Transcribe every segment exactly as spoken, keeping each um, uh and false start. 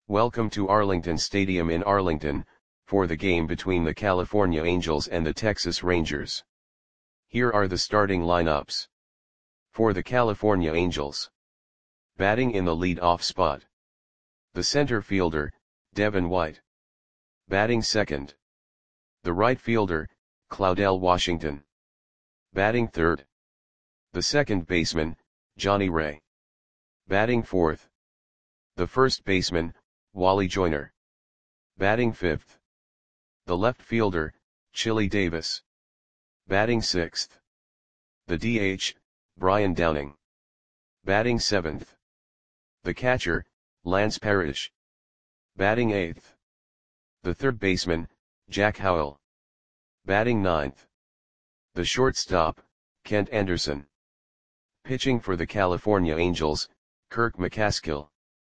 Welcome to Arlington Stadium in Arlington, for the game between the California Angels and the Texas Rangers. Here are the starting lineups. For the California Angels. Batting in the lead-off spot. The center fielder, Devin White. Batting second. The right fielder, Claudell Washington. Batting third. The second baseman, Johnny Ray. Batting fourth. The first baseman, Wally Joyner. Batting fifth. The left fielder, Chili Davis. Batting sixth. The D H, Brian Downing. Batting seventh. The catcher, Lance Parrish. Batting eighth. The third baseman, Jack Howell. Batting ninth. The shortstop, Kent Anderson. Pitching for the California Angels, Kirk McCaskill.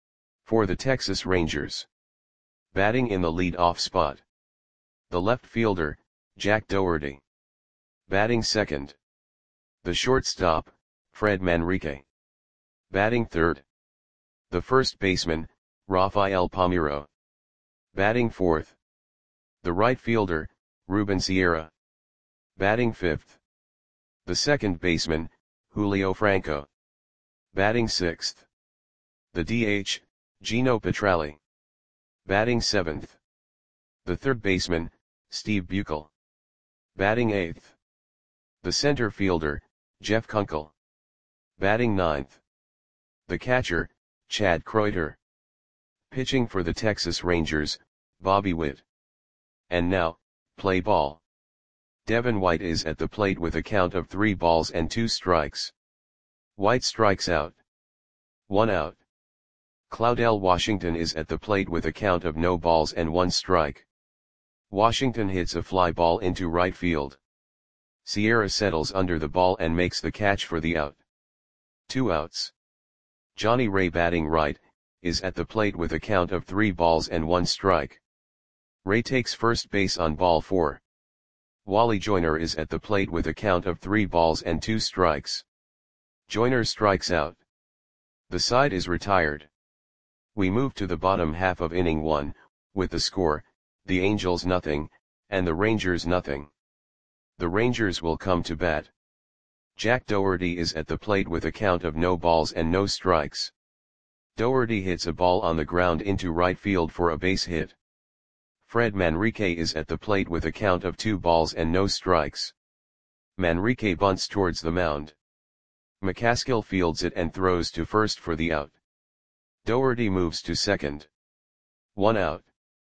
For the Texas Rangers. Batting in the lead-off spot. The left fielder, Jack Dougherty. Batting second. The shortstop, Fred Manrique. Batting third. The first baseman, Rafael Palmeiro. Batting fourth. The right fielder, Ruben Sierra. Batting fifth. The second baseman, Julio Franco. Batting sixth. The D H, Gino Petralli. Batting seventh. The third baseman, Steve Buechel. Batting eighth. The center fielder, Jeff Kunkel. Batting ninth. The catcher, Chad Kreuter. Pitching for the Texas Rangers, Bobby Witt. And now, play ball. Devin White is at the plate with a count of three balls and two strikes. White strikes out. One out. Claudell Washington is at the plate with a count of no balls and one strike. Washington hits a fly ball into right field. Sierra settles under the ball and makes the catch for the out. Two outs. Johnny Ray, batting right, is at the plate with a count of three balls and one strike. Ray takes first base on ball four. Wally Joyner is at the plate with a count of three balls and two strikes. Joyner strikes out. The side is retired. We move to the bottom half of inning one, with the score, the Angels nothing, and the Rangers nothing. The Rangers will come to bat. Jack Dougherty is at the plate with a count of no balls and no strikes. Dougherty hits a ball on the ground into right field for a base hit. Fred Manrique is at the plate with a count of two balls and no strikes. Manrique bunts towards the mound. McCaskill fields it and throws to first for the out. Dougherty moves to second. One out.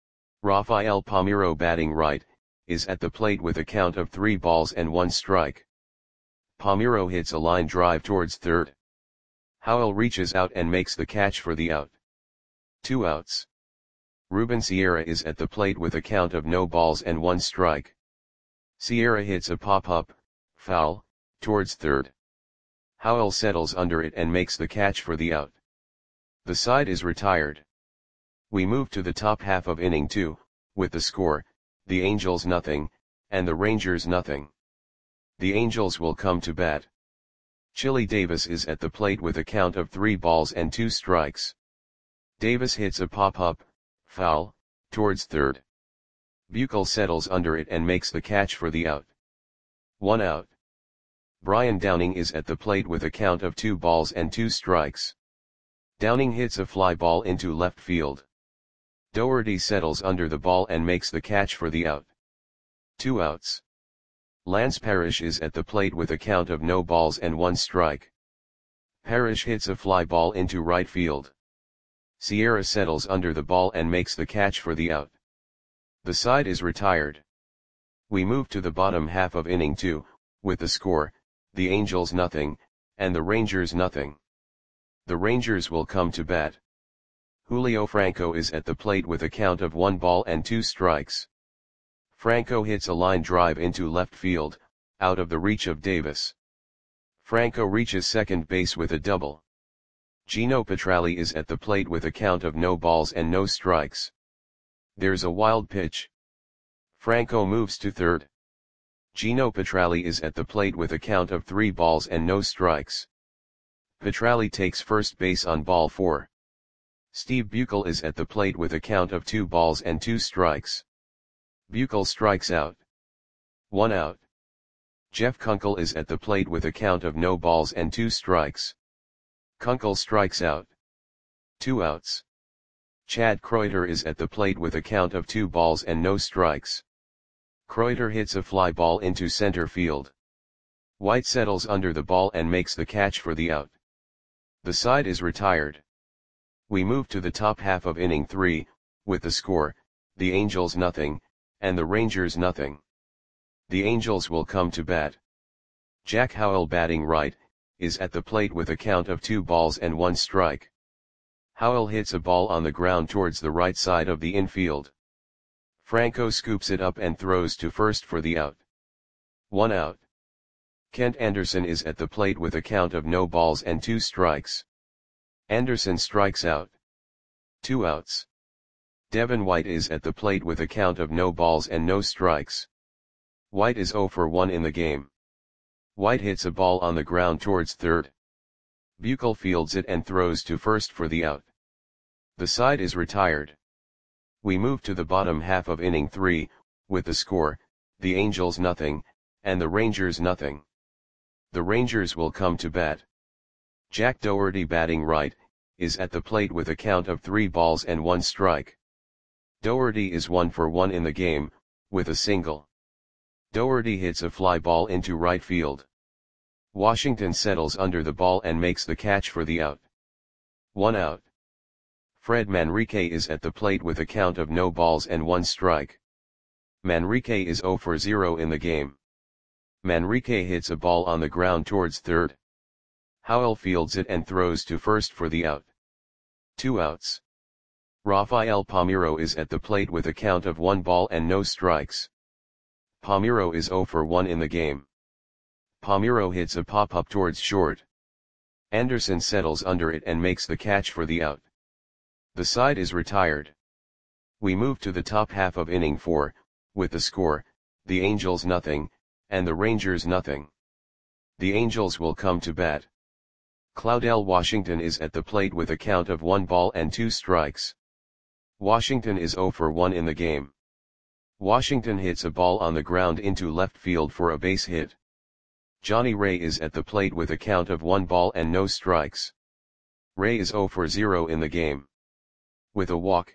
Rafael Palmeiro, batting right, is at the plate with a count of three balls and one strike. Palmeiro hits a line drive towards third. Howell reaches out and makes the catch for the out. Two outs. Ruben Sierra is at the plate with a count of no balls and one strike. Sierra hits a pop-up, foul, towards third. Howell settles under it and makes the catch for the out. The side is retired. We move to the top half of inning two, with the score, the Angels nothing, and the Rangers nothing. The Angels will come to bat. Chili Davis is at the plate with a count of three balls and two strikes. Davis hits a pop-up, foul, towards third. Buechel settles under it and makes the catch for the out. One out. Brian Downing is at the plate with a count of two balls and two strikes. Downing hits a fly ball into left field. Dougherty settles under the ball and makes the catch for the out. Two outs. Lance Parrish is at the plate with a count of no balls and one strike. Parrish hits a fly ball into right field. Sierra settles under the ball and makes the catch for the out. The side is retired. We move to the bottom half of inning two, with the score, the Angels nothing, and the Rangers nothing. The Rangers will come to bat. Julio Franco is at the plate with a count of one ball and two strikes. Franco hits a line drive into left field, out of the reach of Davis. Franco reaches second base with a double. Gino Petralli is at the plate with a count of no balls and no strikes. There's a wild pitch. Franco moves to third. Gino Petralli is at the plate with a count of three balls and no strikes. Petralli takes first base on ball four. Steve Buechel is at the plate with a count of two balls and two strikes. Buechel strikes out. One out. Jeff Kunkel is at the plate with a count of no balls and two strikes. Kunkel strikes out. Two outs. Chad Kreuter is at the plate with a count of two balls and no strikes. Kreuter hits a fly ball into center field. White settles under the ball and makes the catch for the out. The side is retired. We move to the top half of inning three, with the score, the Angels nothing, and the Rangers nothing. The Angels will come to bat. Jack Howell, batting right, is at the plate with a count of two balls and one strike. Howell hits a ball on the ground towards the right side of the infield. Franco scoops it up and throws to first for the out. One out. Kent Anderson is at the plate with a count of no balls and two strikes. Anderson strikes out. Two outs. Devin White is at the plate with a count of no balls and no strikes. White is oh for one in the game. White hits a ball on the ground towards third. Buechel fields it and throws to first for the out. The side is retired. We move to the bottom half of inning three, with the score, the Angels nothing, and the Rangers nothing. The Rangers will come to bat. Jack Doherty, batting right, is at the plate with a count of three balls and one strike. Doherty is one for one in the game, with a single. Doherty hits a fly ball into right field. Washington settles under the ball and makes the catch for the out. One out. Fred Manrique is at the plate with a count of no balls and one strike. Manrique is oh for zero in the game. Manrique hits a ball on the ground towards third. Howell fields it and throws to first for the out. Two outs. Rafael Palmeiro is at the plate with a count of one ball and no strikes. Palmeiro is oh for one in the game. Palmeiro hits a pop-up towards short. Anderson settles under it and makes the catch for the out. The side is retired. We move to the top half of inning four, with the score, the Angels nothing, and the Rangers nothing. The Angels will come to bat. Claudell Washington is at the plate with a count of one ball and two strikes. Washington is oh for one in the game. Washington hits a ball on the ground into left field for a base hit. Johnny Ray is at the plate with a count of one ball and no strikes. Ray is oh for zero in the game. With a walk.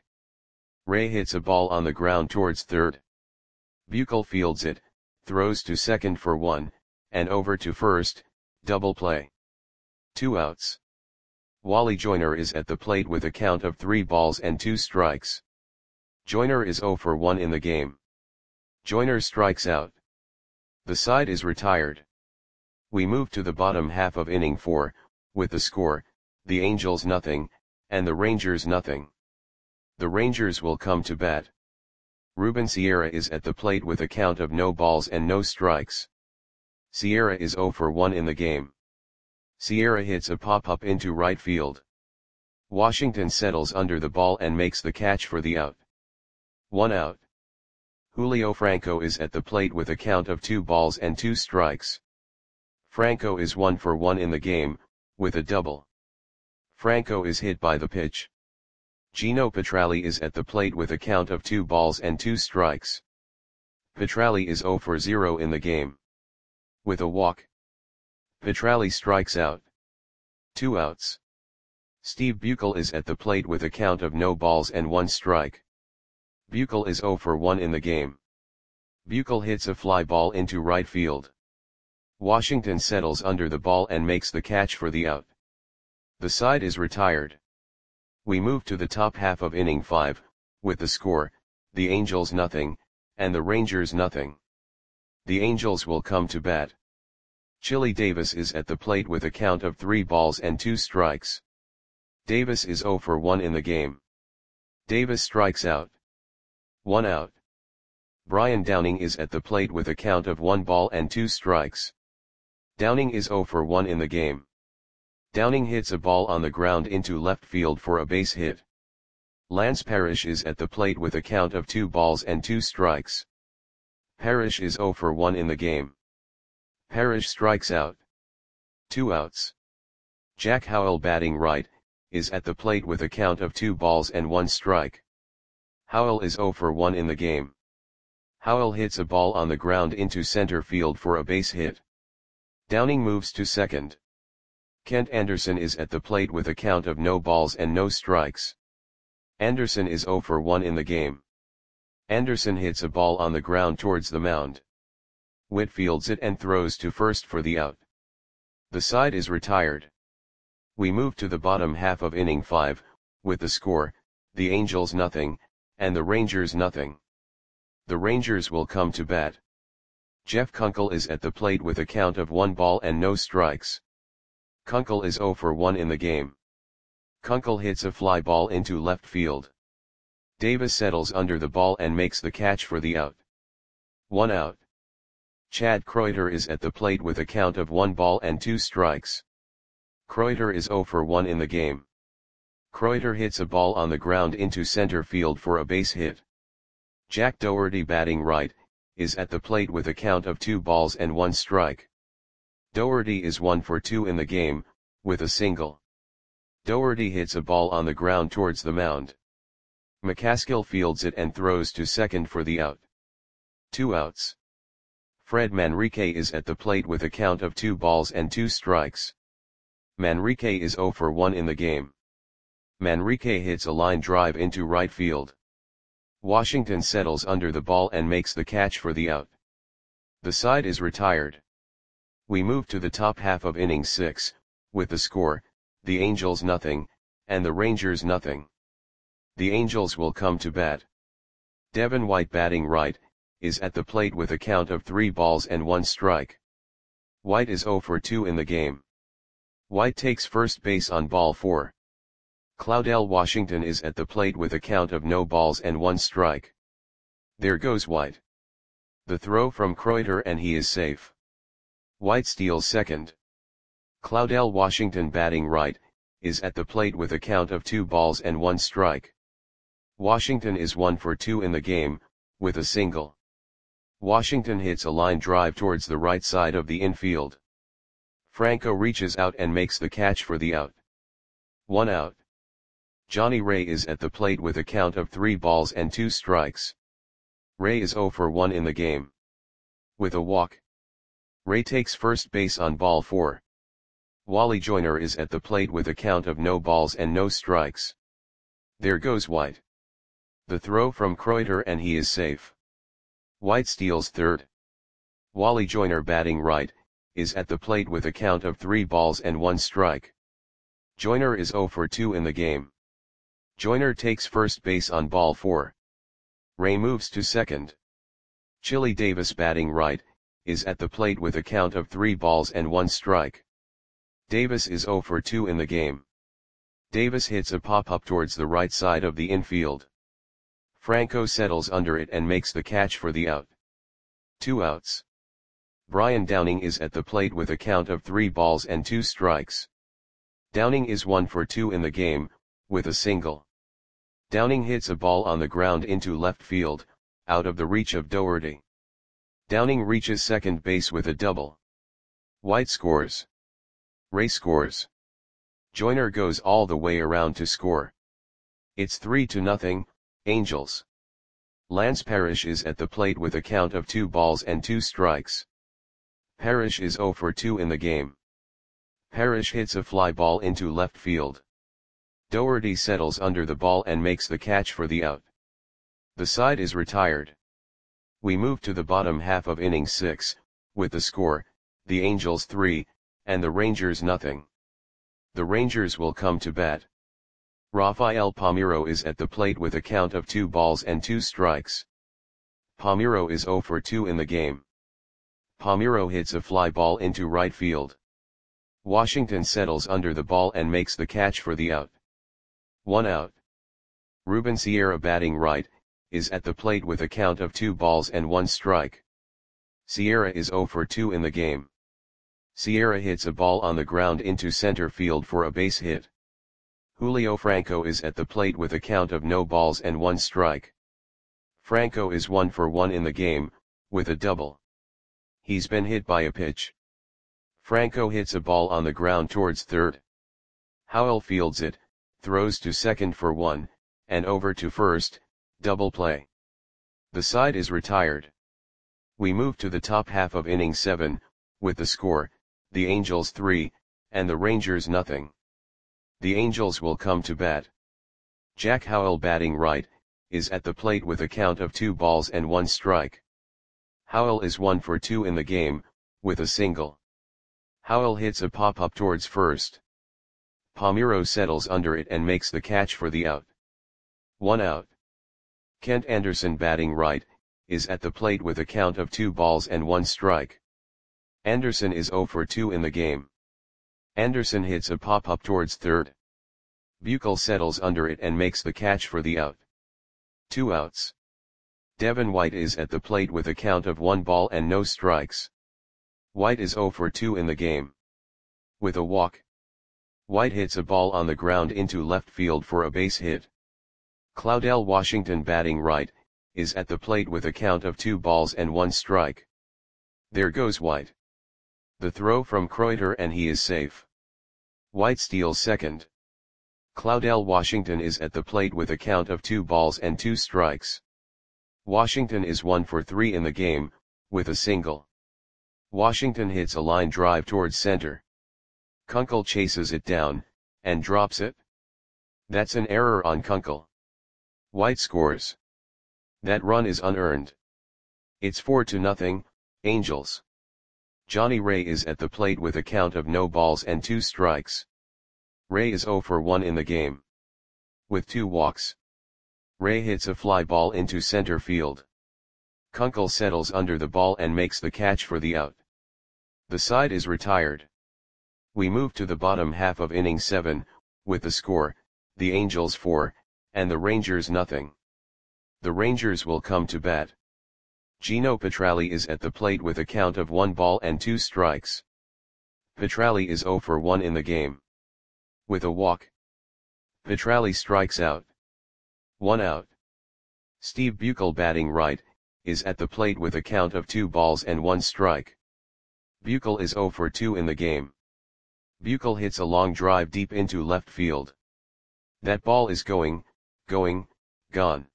Ray hits a ball on the ground towards third. Buechel fields it, throws to second for one, and over to first, double play. Two outs. Wally Joyner is at the plate with a count of three balls and two strikes. Joyner is oh for one in the game. Joyner strikes out. The side is retired. We move to the bottom half of inning four, with the score, the Angels nothing, and the Rangers nothing. The Rangers will come to bat. Ruben Sierra is at the plate with a count of no balls and no strikes. Sierra is oh for one in the game. Sierra hits a pop-up into right field. Washington settles under the ball and makes the catch for the out. One out. Julio Franco is at the plate with a count of two balls and two strikes. Franco is one for one in the game, with a double. Franco is hit by the pitch. Gino Petralli is at the plate with a count of two balls and two strikes. Petralli is oh for zero in the game. With a walk. Petralli strikes out. Two outs. Steve Buechel is at the plate with a count of no balls and one strike. Buechel is oh for one in the game. Buechel hits a fly ball into right field. Washington settles under the ball and makes the catch for the out. The side is retired. We move to the top half of inning five, with the score, the Angels nothing, and the Rangers nothing. The Angels will come to bat. Chili Davis is at the plate with a count of three balls and two strikes. Davis is oh for one in the game. Davis strikes out. One out. Brian Downing is at the plate with a count of one ball and two strikes. Downing is oh for one in the game. Downing hits a ball on the ground into left field for a base hit. Lance Parrish is at the plate with a count of two balls and two strikes. Parrish is oh for one in the game. Parrish strikes out. Two outs. Jack Howell, batting right, is at the plate with a count of two balls and one strike. Howell is zero for one in the game. Howell hits a ball on the ground into center field for a base hit. Downing moves to second. Kent Anderson is at the plate with a count of no balls and no strikes. Anderson is zero for one in the game. Anderson hits a ball on the ground towards the mound. Witt fields it and throws to first for the out. The side is retired. We move to the bottom half of inning five, with the score, the Angels nothing, and the Rangers nothing. The Rangers will come to bat. Jeff Kunkel is at the plate with a count of one ball and no strikes. Kunkel is zero for one in the game. Kunkel hits a fly ball into left field. Davis settles under the ball and makes the catch for the out. One out. Chad Kreuter is at the plate with a count of one ball and two strikes. Kreuter is zero for one in the game. Kreuter hits a ball on the ground into center field for a base hit. Jack Dougherty, batting right, is at the plate with a count of two balls and one strike. Dougherty is one for two in the game, with a single. Dougherty hits a ball on the ground towards the mound. McCaskill fields it and throws to second for the out. Two outs. Fred Manrique is at the plate with a count of two balls and two strikes. Manrique is zero for one in the game. Manrique hits a line drive into right field. Washington settles under the ball and makes the catch for the out. The side is retired. We move to the top half of inning six, with the score, the Angels nothing, and the Rangers nothing. The Angels will come to bat. Devin White, batting right, is at the plate with a count of three balls and one strike. White is zero for two in the game. White takes first base on ball four. Claudell Washington is at the plate with a count of no balls and one strike. There goes White. The throw from Kreuter and he is safe. White steals second. Claudell Washington, batting right, is at the plate with a count of two balls and one strike. Washington is one for two in the game, with a single. Washington hits a line drive towards the right side of the infield. Franco reaches out and makes the catch for the out. One out. Johnny Ray is at the plate with a count of three balls and two strikes. Ray is zero for one in the game. With a walk. Ray takes first base on ball four. Wally Joyner is at the plate with a count of no balls and no strikes. There goes White. The throw from Kreuter and he is safe. White steals third. Wally Joyner, batting right, is at the plate with a count of three balls and one strike. Joyner is zero for two in the game. Joyner takes first base on ball four. Ray moves to second. Chili Davis, batting right, is at the plate with a count of three balls and one strike. Davis is zero for two in the game. Davis hits a pop-up towards the right side of the infield. Franco settles under it and makes the catch for the out. Two outs. Brian Downing is at the plate with a count of three balls and two strikes. Downing is one for two in the game, with a single. Downing hits a ball on the ground into left field, out of the reach of Dougherty. Downing reaches second base with a double. White scores. Ray scores. Joyner goes all the way around to score. It's three to nothing, Angels. Lance Parrish is at the plate with a count of two balls and two strikes. Parrish is zero for two in the game. Parrish hits a fly ball into left field. Dougherty settles under the ball and makes the catch for the out. The side is retired. We move to the bottom half of inning six, with the score, the Angels three, and the Rangers nothing. The Rangers will come to bat. Rafael Palmeiro is at the plate with a count of two balls and two strikes. Palmeiro is zero for two in the game. Palmeiro hits a fly ball into right field. Washington settles under the ball and makes the catch for the out. One out. Ruben Sierra, batting right, is at the plate with a count of two balls and one strike. Sierra is zero for two in the game. Sierra hits a ball on the ground into center field for a base hit. Julio Franco is at the plate with a count of no balls and one strike. Franco is one for one in the game, with a double. He's been hit by a pitch. Franco hits a ball on the ground towards third. Howell fields it, throws to second for one, and over to first, double play. The side is retired. We move to the top half of inning seven, with the score, the Angels three, and the Rangers nothing. The Angels will come to bat. Jack Howell, batting right, is at the plate with a count of two balls and one strike. Howell is one for two in the game, with a single. Howell hits a pop-up towards first. Palmeiro settles under it and makes the catch for the out. One out. Kent Anderson, batting right, is at the plate with a count of two balls and one strike. Anderson is zero for two in the game. Anderson hits a pop-up towards third. Buechele settles under it and makes the catch for the out. Two outs. Devin White is at the plate with a count of one ball and no strikes. White is zero for two in the game. With a walk. White hits a ball on the ground into left field for a base hit. Claudell Washington, batting right, is at the plate with a count of two balls and one strike. There goes White. The throw from Kreuter and he is safe. White steals second. Claudell Washington is at the plate with a count of two balls and two strikes. Washington is one for three in the game, with a single. Washington hits a line drive towards center. Kunkel chases it down, and drops it. That's an error on Kunkel. White scores. That run is unearned. It's four to nothing, Angels. Johnny Ray is at the plate with a count of no balls and two strikes. Ray is zero for one in the game. With two walks. Ray hits a fly ball into center field. Kunkel settles under the ball and makes the catch for the out. The side is retired. We move to the bottom half of inning seven, with the score, the Angels four, and the Rangers nothing. The Rangers will come to bat. Gino Petralli is at the plate with a count of one ball and two strikes. Petralli is zero for one in the game. With a walk. Petralli strikes out. One out. Steve Buechele, batting right, is at the plate with a count of two balls and one strike. Buechele is zero for two in the game. Buechele hits a long drive deep into left field. That ball is going, going, gone.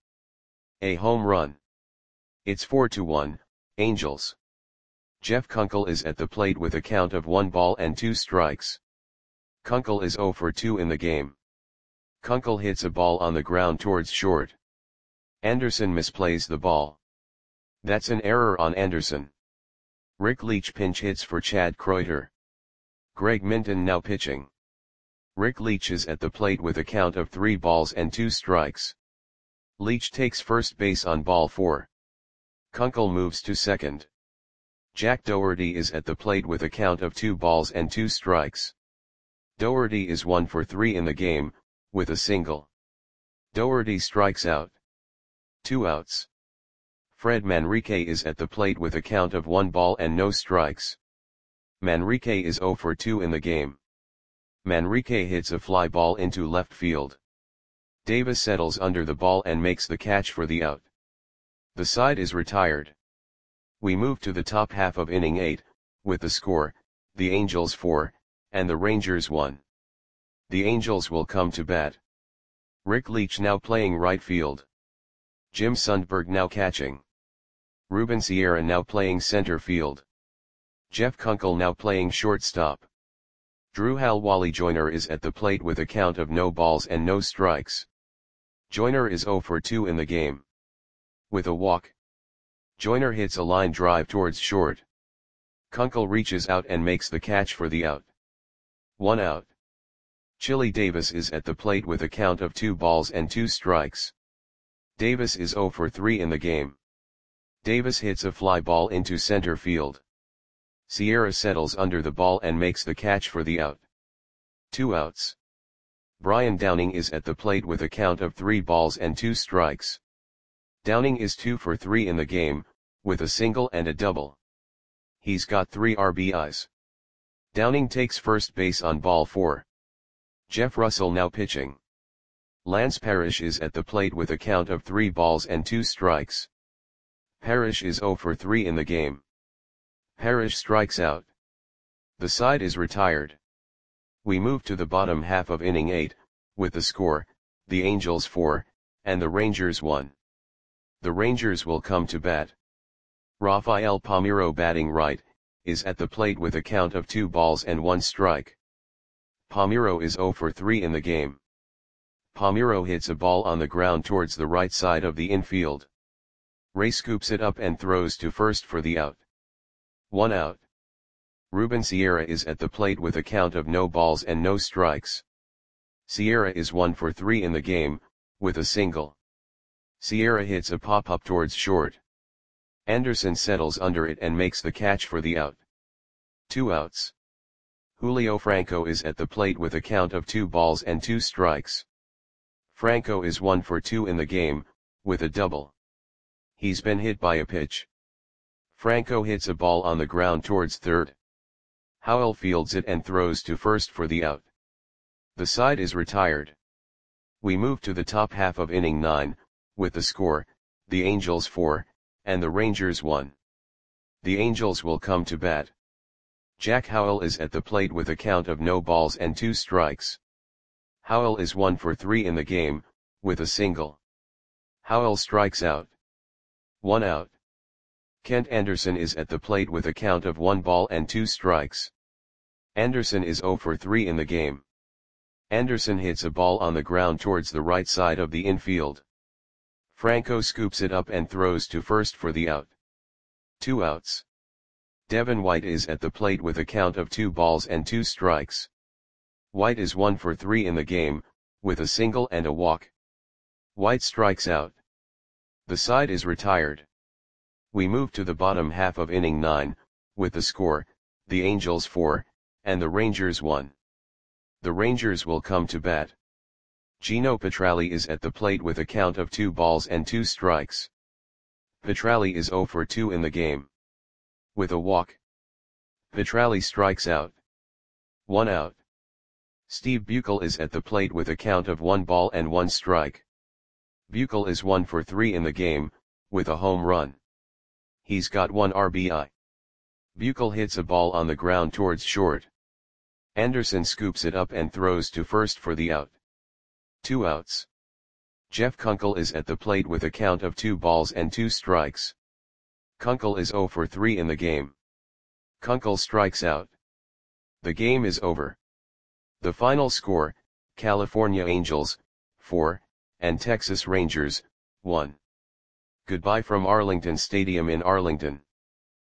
A home run. It's four to one, Angels. Jeff Kunkel is at the plate with a count of one ball and two strikes. Kunkel is zero for two in the game. Kunkel hits a ball on the ground towards short. Anderson misplays the ball. That's an error on Anderson. Rick Leach pinch hits for Chad Kreuter. Greg Minton now pitching. Rick Leach is at the plate with a count of three balls and two strikes. Leach takes first base on ball four. Kunkel moves to second. Jack Doherty is at the plate with a count of two balls and two strikes. Doherty is one for three in the game, with a single. Doherty strikes out. Two outs. Fred Manrique is at the plate with a count of one ball and no strikes. Manrique is zero for two in the game. Manrique hits a fly ball into left field. Davis settles under the ball and makes the catch for the out. The side is retired. We move to the top half of inning eight, with the score, the Angels four, and the Rangers one. The Angels will come to bat. Rick Leach now playing right field. Jim Sundberg now catching. Ruben Sierra now playing center field. Jeff Kunkel now playing shortstop. Drew Hal Wally Joyner is at the plate with a count of no balls and no strikes. Joyner is zero for two in the game. With a walk. Joyner hits a line drive towards short. Kunkel reaches out and makes the catch for the out. One out. Chili Davis is at the plate with a count of two balls and two strikes. Davis is zero for three in the game. Davis hits a fly ball into center field. Sierra settles under the ball and makes the catch for the out. Two outs. Brian Downing is at the plate with a count of three balls and two strikes. Downing is two for three in the game, with a single and a double. He's got three R B Is. Downing takes first base on ball four. Jeff Russell now pitching. Lance Parrish is at the plate with a count of three balls and two strikes. Parrish is zero for three in the game. Parrish strikes out. The side is retired. We move to the bottom half of inning eight, with the score, the Angels four, and the Rangers one. The Rangers will come to bat. Rafael Palmeiro, batting right, is at the plate with a count of two balls and one strike. Palmeiro is zero for three in the game. Palmeiro hits a ball on the ground towards the right side of the infield. Ray scoops it up and throws to first for the out. One out. Ruben Sierra is at the plate with a count of no balls and no strikes. Sierra is one for three in the game, with a single. Sierra hits a pop-up towards short. Anderson settles under it and makes the catch for the out. Two outs. Julio Franco is at the plate with a count of two balls and two strikes. Franco is one for two in the game, with a double. He's been hit by a pitch. Franco hits a ball on the ground towards third. Howell fields it and throws to first for the out. The side is retired. We move to the top half of inning nine, with the score, the Angels four, and the Rangers one. The Angels will come to bat. Jack Howell is at the plate with a count of no balls and two strikes. Howell is one for three in the game, with a single. Howell strikes out. One out. Kent Anderson is at the plate with a count of one ball and two strikes. Anderson is zero for three in the game. Anderson hits a ball on the ground towards the right side of the infield. Franco scoops it up and throws to first for the out. Two outs. Devin White is at the plate with a count of two balls and two strikes. White is one for three in the game, with a single and a walk. White strikes out. The side is retired. We move to the bottom half of inning nine, with the score, the Angels four, and the Rangers one. The Rangers will come to bat. Gino Petralli is at the plate with a count of two balls and two strikes. Petralli is zero for two in the game. With a walk. Petralli strikes out. One out. Steve Buechel is at the plate with a count of one ball and one strike. Buechel is one for three in the game, with a home run. He's got one R B I. Buechel hits a ball on the ground towards short. Anderson scoops it up and throws to first for the out. Two outs. Jeff Kunkel is at the plate with a count of two balls and two strikes. Kunkel is zero for three in the game. Kunkel strikes out. The game is over. The final score, California Angels, four, and Texas Rangers, one. Goodbye from Arlington Stadium in Arlington.